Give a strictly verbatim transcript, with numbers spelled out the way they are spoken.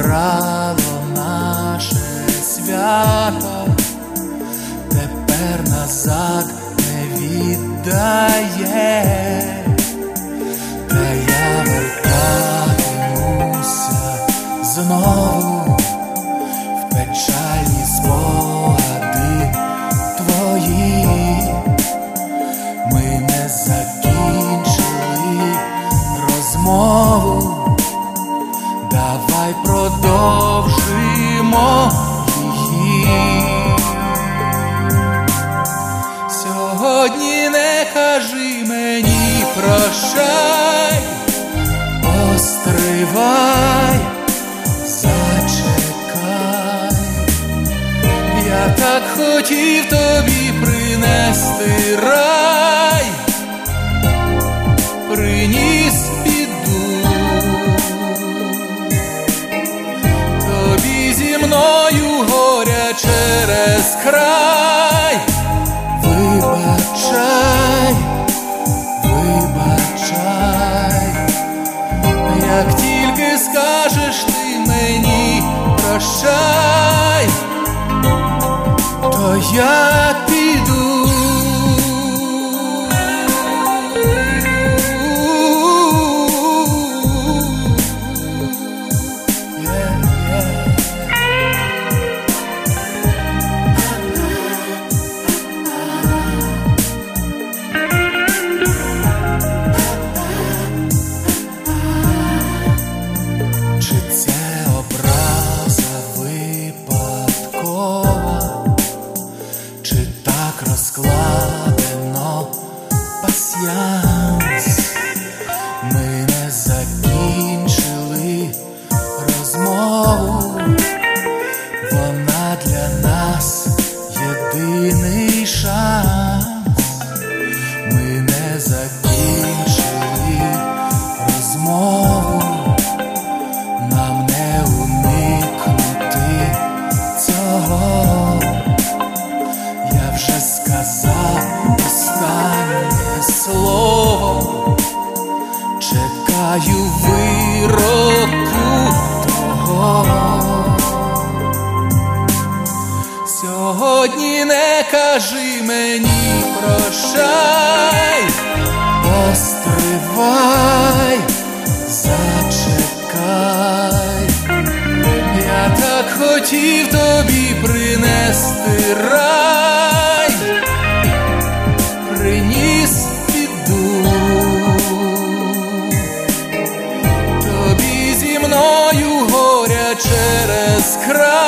забрало наше свято, тепер назад не віддає, та я вертатимуся знову в печальні спогади твої. Ми не закінчили розмову, давай продовжимо її. Сьогодні не кажи мені прощай, постривай, зачекай. Я так хотів тобі принести рай, приніс біду. Тобі зі мною горя через край. Вибачай, вибачай, як тільки скажеш ти мені прощай, то я піду. Розкладено пасьянс, ми не закінчили розмову, вона для нас єдиний шанс. Ми не закінчили розмову, нам не уникнути цього. Я вже сказав останнє слово, чекаю вироку того. Сьогодні не кажи мені прощай, постривай, зачекай. Я так хотів тобі принести рай, приніс біду. Тобі зі мною горя через край.